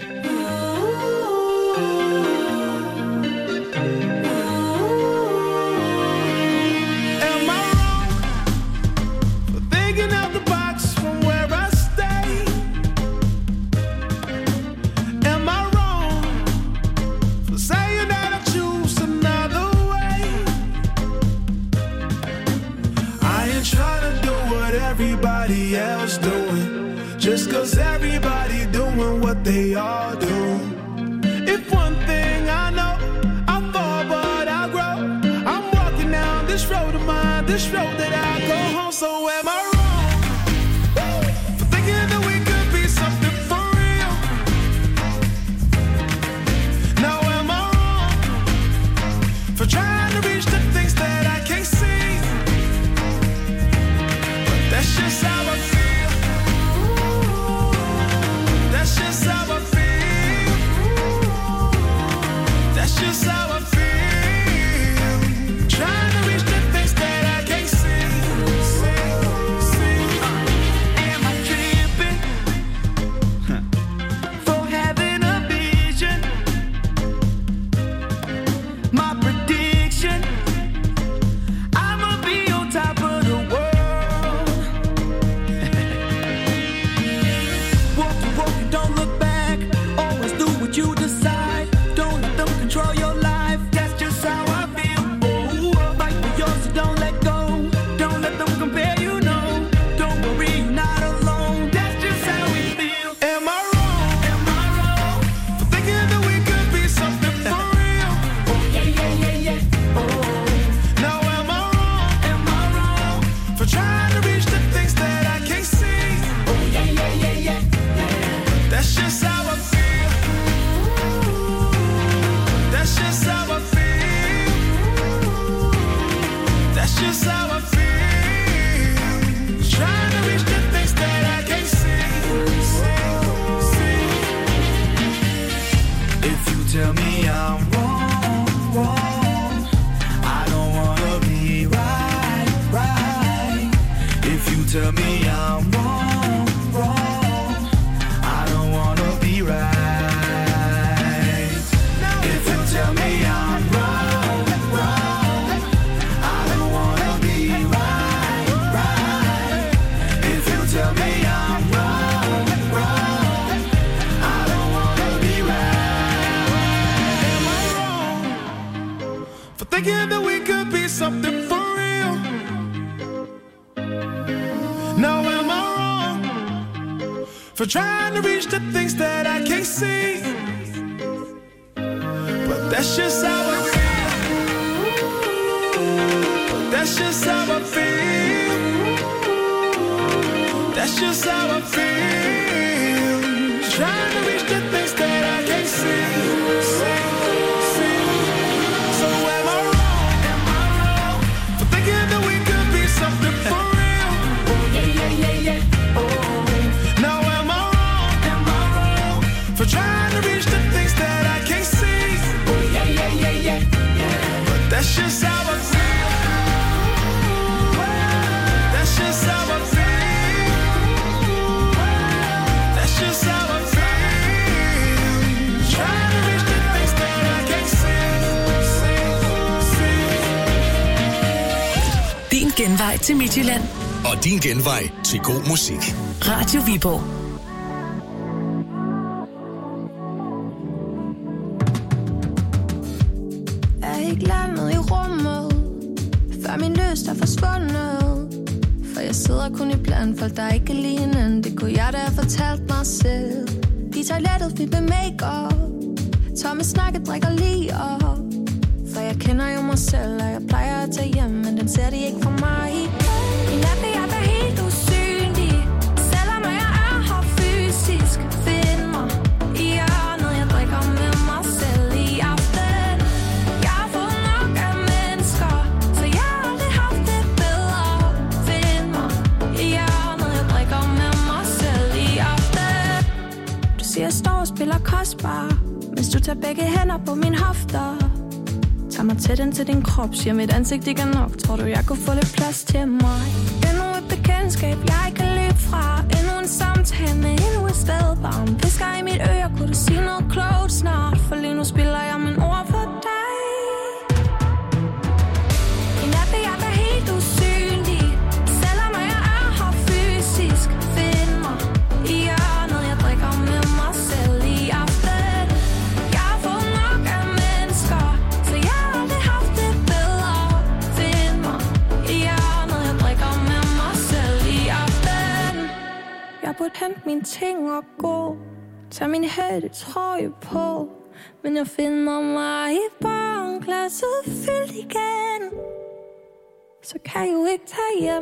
Everybody else doing, just cause everybody doing what they all do. If one thing I know, I fall but I grow. I'm walking down this road of mine, this road that I go home. So am I wrong for thinking that we could be something for real? Now am I wrong for trying to reach the things that I can't see? That's just how I feel. That's just how I feel. That's just how I feel. Trying to reach the things that I can't see. Am I tripping for having a vision? My prediction, I'ma be on top of the world. Don't look back, always do what you decide. Don't let them control your life, that's just how I feel. Oh, fight for yours, so don't let go. Don't let them compare, you know. Don't worry, you're not alone, that's just how we feel. Am I wrong for thinking that we could be something for real? Oh, yeah. Oh, now am I wrong for trying to reach the things that I can't see? Oh, yeah. That's just how I feel. That's just how I feel. That's just how I feel. Trying to reach the things that I can't see. If you tell me I'm wrong, I don't wanna be right. If you tell me I'm wrong, I don't wanna be right. If you tell me I'm wrong, I don't wanna be right. If you tell me I'm wrong, I don't wanna be right. Am I wrong for thinking that we could be something for real? Now am I wrong for trying to reach the things that I can't see? But that's just how I feel. That's just how I feel. That's just how I feel. Trying to reach the things that I can't see. So am I wrong for thinking that we could be something for real? Oh, yeah. Oh, now am I wrong for trying to reach the things that I can't see? Oh, yeah. But that's just how I feel. That's just how I feel. That's just how I feel. Trying to reach the things that I can't see.
Din genvej til Midtjylland.
Og din genvej til god musik.
Radio Viborg.
Jeg er ikke landet i rummet, før min lyst er forsvundet. For jeg sidder kun i blandt folk, der ikke er lignende. Det kunne jeg da have fortalt mig selv. I toilettet fyldt med make-up, tomme snakke drikker lige op. For jeg kender jo mig selv, og jeg plejer at tage hjem, men den ser de ikke for mig. I nat vil jeg være helt usynlig, selvom jeg er her fysisk. Find mig i hjørnet, jeg drikker med mig selv i aften. Jeg har fået nok af mennesker, så jeg har aldrig haft det bedre. Find mig i hjørnet, jeg drikker med mig selv i aften. Du siger, jeg står og spiller er kostbar, hvis du tager begge hænder på mine hofter. Tag mig tæt ind til din krop, siger mit ansigt ikke er nok. Tror du, jeg kunne få lidt plads til mig? Endnu et bekendtskab, jeg kan løbe fra. Endnu en samtale med endnu et sted. Bare en pisker i mit øre, kunne du sige noget klogt snart? For lige nu spiller jeg mine ord for dig. I nat er jeg da helt usynlig, selvom jeg er her fysisk. Find mig i hjørnet, jeg drikker med mig selv i aften. Jeg har fået nok af mennesker, så jeg har aldrig haft det bedre. Find mig i hjørnet, jeg drikker med mig selv i aften. Jeg burde hente mine ting og gå, tag min hættetrøje på, men jeg finder mig i barnglasset fyldt igen. Så kan jeg jo ikke tage hjem.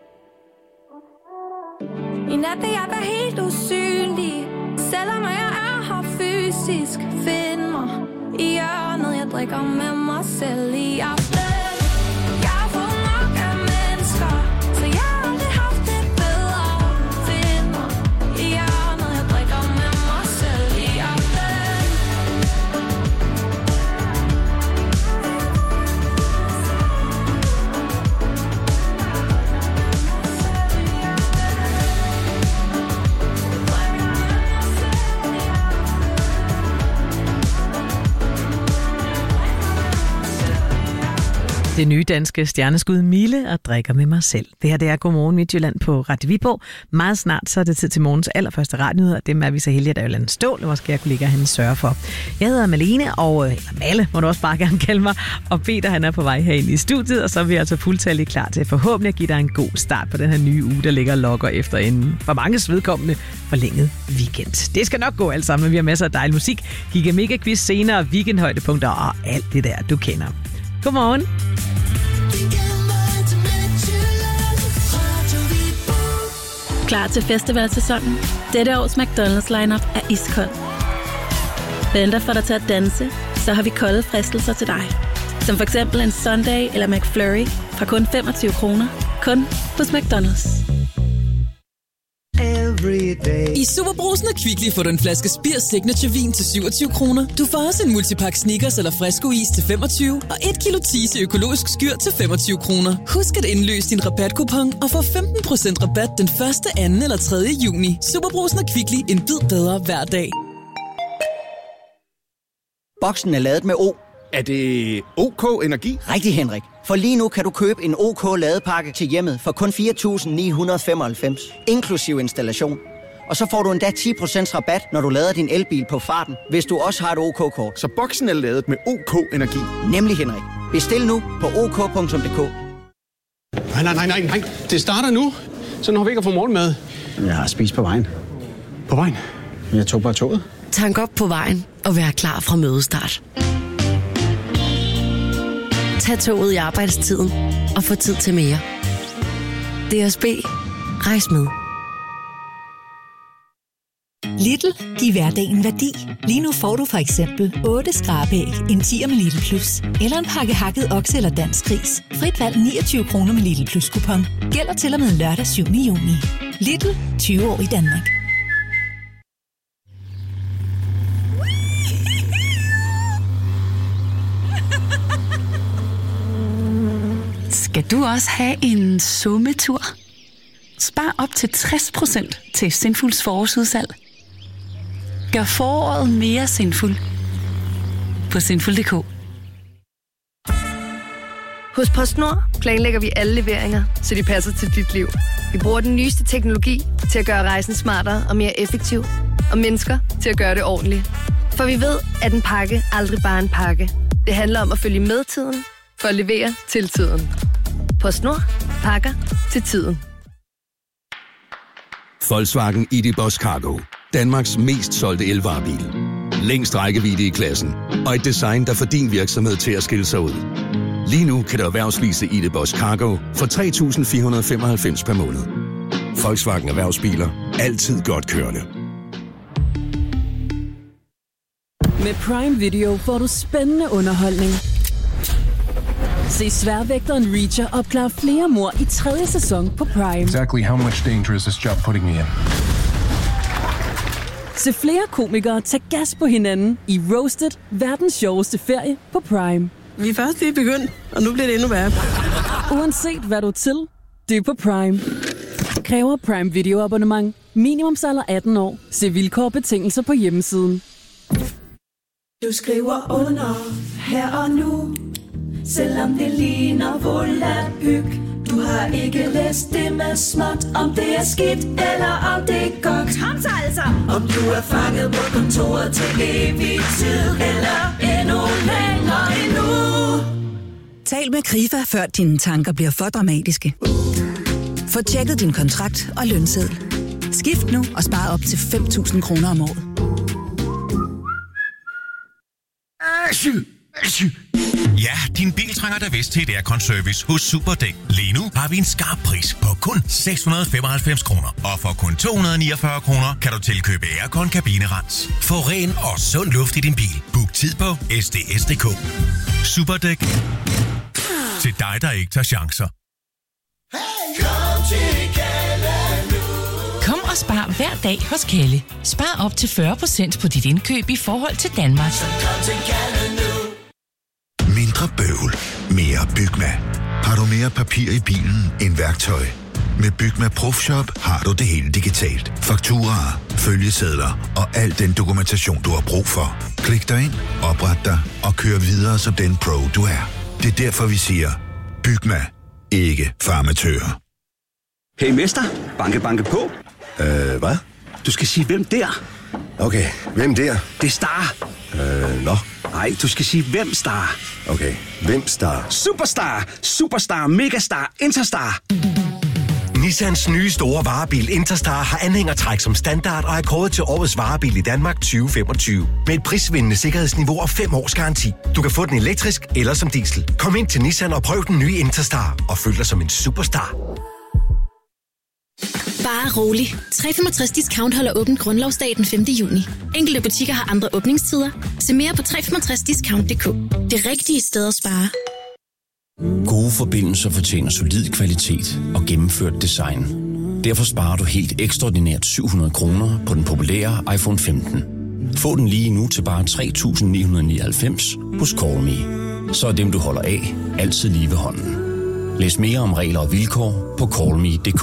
I nat er jeg da helt usynlig, selvom jeg er her fysisk. Find mig i hjørnet, jeg drikker med mig selv i aften. Jeg har fået nok af mennesker, så jeg har aldrig haft det bedre. Find mig i hjørnet, jeg drikker med mig selv i aften.
Det nye danske stjerneskud Mille og drikker med mig selv. Det her, det er Godmorgen Midtjylland på Radio Viborg. Meget snart så er det tid til morgens allerførste radionyheder. Dem er vi så heldige, at der er jo landet Stål, vores kære kollega, han sørger for. Jeg hedder Malene, og Malle må du også bare gerne kalde mig. Og Peter, han er på vej herind i studiet, og så er vi altså fuldtallige klar til forhåbentlig at give dig en god start på den her nye uge, der ligger og lokker efter en for manges vedkommende forlænget weekend. Det skal nok gå alt sammen, men vi har masser af dejlig musik, giga-mega-quiz senere, weekendhøjdepunkter og alt det der, du kender. Godmorgen.
Klar til festivalsæsonen? Dette års McDonald's lineup er iskold. Venter for dig til at danse, så har vi kolde fristelser til dig. Som for eksempel en Sunday eller McFlurry fra kun 25 kroner. Kun hos McDonald's.
I Superbrugsen og Kvickly får du en flaske Spir Signature Vin til 27 kroner. Du får også en multipack Snickers eller Fresco-is til 25, og 1 kilo Tise økologisk skyr til 25 kroner. Husk at indløse din rabatkupon og få 15% rabat den 1., 2. eller 3. juni. Superbrugsen og Kvickly, en bid bedre hver dag.
Boksen er ladet med O.
Er det OK Energi?
Rigtig, Henrik. For lige nu kan du købe en OK ladepakke til hjemmet for kun 4.995, inklusiv installation. Og så får du endda 10% rabat, når du lader din elbil på farten, hvis du også har et OK-kort.
Så boksen er ladet med OK Energi?
Nemlig, Henrik. Bestil nu på ok.dk.
Nej. Det starter nu. Så når vi ikke får morgenmad.
Jeg har spist på vejen.
På vejen?
Jeg tog bare toget.
Tank op på vejen og vær klar fra mødestart. Tag toget i arbejdstiden og få tid til mere. DSB. Rejs med.
Lidl. Giv hverdagen værdi. Lige nu får du for eksempel 8 skrabæg, en 10'er med Lidl Plus, eller en pakke hakket okse eller dansk gris. Frit valg 29 kroner med Lidl Plus kupon. Gælder til og med lørdag 7. juni. Lidl. 20 år i Danmark.
Skal du også have en sommetur? Spar op til 60% til Sinfuls forårsudsalg. Gør foråret mere sinful på sinful.dk.
Hos PostNord planlægger vi alle leveringer, så de passer til dit liv. Vi bruger den nyeste teknologi til at gøre rejsen smartere og mere effektiv, og mennesker til at gøre det ordentligt. For vi ved, at en pakke aldrig bare er en pakke. Det handler om at følge med tiden, for at levere til tiden. PostNord. Pakker til tiden.
Volkswagen ID Boss Cargo. Danmarks mest solgte elvarebil. Længst rækkevidde i klassen. Og et design, der får din virksomhed til at skille sig ud. Lige nu kan du erhvervslease ID Boss Cargo for 3.495 per måned. Volkswagen Erhvervsbiler. Altid godt kørende.
Med Prime Video får du spændende underholdning. Se Sværvægteren Reacher opklare flere mord i 3. sæson på Prime.
Exactly how much danger is this job putting me in?
Se flere komikere tage gas på hinanden i Roasted, verdens sjoveste ferie på Prime.
Vi er først lige begyndt, og nu bliver det endnu værre.
Uanset hvad du er til, det er på Prime. Kræver Prime Video abonnement. Minimumsalder 18 år. Se vilkår og betingelser på hjemmesiden.
Du skriver under her og nu, selvom det ligner volapyk. Du har ikke læst det med småt, om det er skidt eller om det er godt. Kom så altså! Om du er fanget på kontoret til evig tid, eller endnu længere endnu.
Tal med Krifa, før dine tanker bliver for dramatiske. Få tjekket din kontrakt og lønseddel. Skift nu og spar op til 5.000 kroner om året.
Ja, din bil trænger da vist til et aircon-service hos Superdæk. Lige nu har vi en skarp pris på kun 695 kroner. Og for kun 249 kroner kan du tilkøbe aircon kabinerens. Få ren og sund luft i din bil. Book tid på sds.dk. Superdæk. Til dig, der ikke tager chancer.
Kom og spar hver dag hos Kalle. Spar op til 40% på dit indkøb i forhold til Danmark.
Mindre bøvl, mere Bygma. Har du mere papir i bilen end værktøj? Med Bygma Profshop har du det hele digitalt. Fakturaer, følgesedler og al den dokumentation, du har brug for. Klik dig ind, opret dig og kør videre som den pro, du er. Det er derfor, vi siger, Bygma, ikke farmatører.
Hey mester, banke, banke på.
Hvad?
Du skal sige, hvem der?
Okay, hvem der?
Det er Star.
Nå.
Nej, du skal sige, hvem Star.
Okay, hvem Star?
Superstar, Superstar, Megastar, Interstar.
Nissans nye store varebil Interstar har anhængertræk som standard og er kåret til årets varebil i Danmark 2025. Med et prisvindende sikkerhedsniveau og 5 års garanti. Du kan få den elektrisk eller som diesel. Kom ind til Nissan og prøv den nye Interstar og følg dig som en superstar.
Bare rolig. 365 Discount holder åbent grundlovsdag den 5. juni. Enkelte butikker har andre åbningstider. Se mere på 365discount.dk. Det rigtige sted at spare.
Gode forbindelser fortjener solid kvalitet og gennemført design. Derfor sparer du helt ekstraordinært 700 kroner på den populære iPhone 15. Få den lige nu til bare 3.999 hos CallMe. Så er dem, du holder af, altid lige ved hånden. Læs mere om regler og vilkår på callme.dk.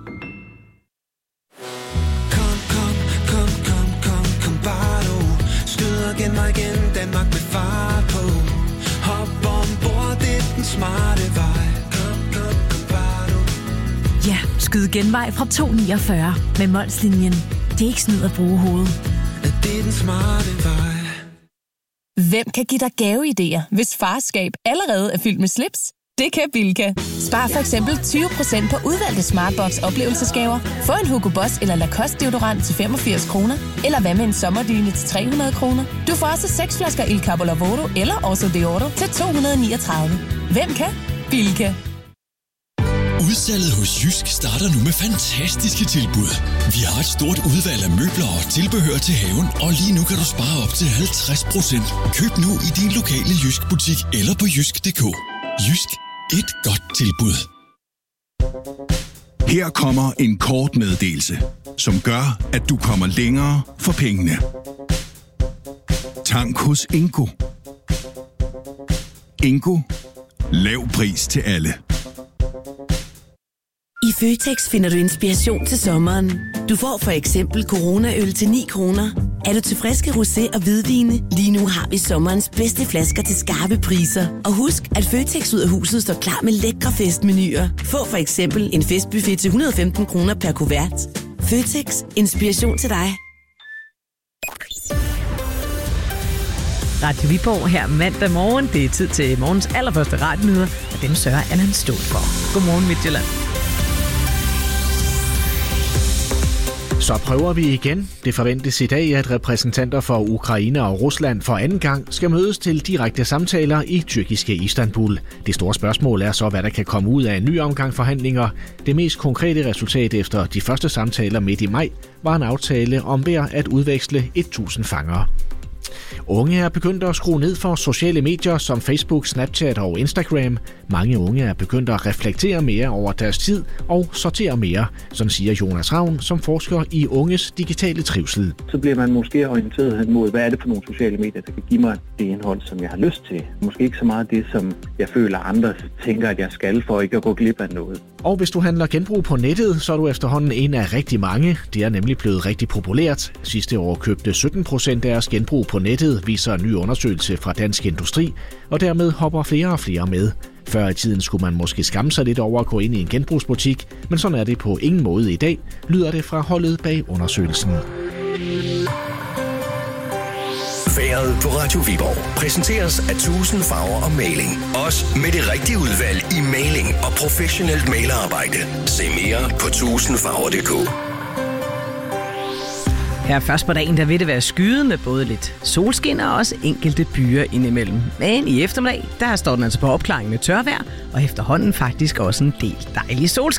Igen, Danmark med fart på. Hop ombord, det er den smarte vej. Kom, bare du.
Ja, skyd genvej fra 249 med Molslinjen. Det er ikke snyd at bruge hovedet.
Det er den smarte vej.
Hvem kan give dig gaveidéer, hvis farskab allerede er fyldt med slips? Det kan Bilka. Spar for eksempel 20% på udvalgte Smartbox oplevelsesgaver. Få en Hugo Boss eller Lacoste deodorant til 85 kroner. Eller hvad med en sommerdyne til 300 kroner. Du får også 6 flasker Il Capo Lavoro eller Oso Deodoro til 239. Hvem kan? Bilka.
Udsalget hos Jysk starter nu med fantastiske tilbud. Vi har et stort udvalg af møbler og tilbehør til haven, og lige nu kan du spare op til 50%. Køb nu i din lokale Jysk butik eller på jysk.dk. Jysk. Et godt tilbud.
Her kommer en kort meddelelse, som gør, at du kommer længere for pengene. Tank hos Ingo. Ingo. Lav pris til alle.
I Føtex finder du inspiration til sommeren. Du får for eksempel Corona-øl til 9 kroner. Er du til friske rosé og hvidvine? Lige nu har vi sommerens bedste flasker til skarpe priser. Og husk, at Føtex ud af huset står klar med lækre festmenuer. Få for eksempel en festbuffet til 115 kroner per kuvert. Føtex. Inspiration til dig.
Radio Viborg her mandag morgen. Det er tid til morgens allerførste radionyheder, og dem sørger Anna Stål for. Godmorgen Midtjylland.
Så prøver vi igen. Det forventes i dag, at repræsentanter for Ukraine og Rusland for anden gang skal mødes til direkte samtaler i tyrkiske Istanbul. Det store spørgsmål er så, hvad der kan komme ud af en ny omgang forhandlinger. Det mest konkrete resultat efter de første samtaler midt i maj var en aftale om hver at udveksle 1.000 fanger. Unge er begyndt at skrue ned for sociale medier som Facebook, Snapchat og Instagram. Mange unge er begyndt at reflektere mere over deres tid og sortere mere, sådan siger Jonas Ravn, som forsker i unges digitale trivsel.
Så bliver man måske orienteret hen mod, hvad er det for nogle sociale medier, der kan give mig det indhold, som jeg har lyst til. Måske ikke så meget det, som jeg føler andre tænker, at jeg skal for ikke at gå glip af noget.
Og hvis du handler genbrug på nettet, så er du efterhånden en af rigtig mange. Det er nemlig blevet rigtig populært. Sidste år købte 17% af deres genbrug på nettet, viser en ny undersøgelse fra Dansk Industri, og dermed hopper flere og flere med. Før i tiden skulle man måske skamme sig lidt over at gå ind i en genbrugsbutik, men sådan er det på ingen måde i dag, lyder det fra holdet bag undersøgelsen.
Vejret på Radio Viborg præsenteres af 1000 farver og maling. Også med det rigtige udvalg i maling og professionelt malerarbejde. Se mere på 1000farver.dk.
Her først på dagen, der vil det være skyet med både lidt solskin og også enkelte byer indimellem. Men i eftermiddag, der står den altså på opklaring med tørvejr, og efterhånden faktisk også en del dejlig solskin.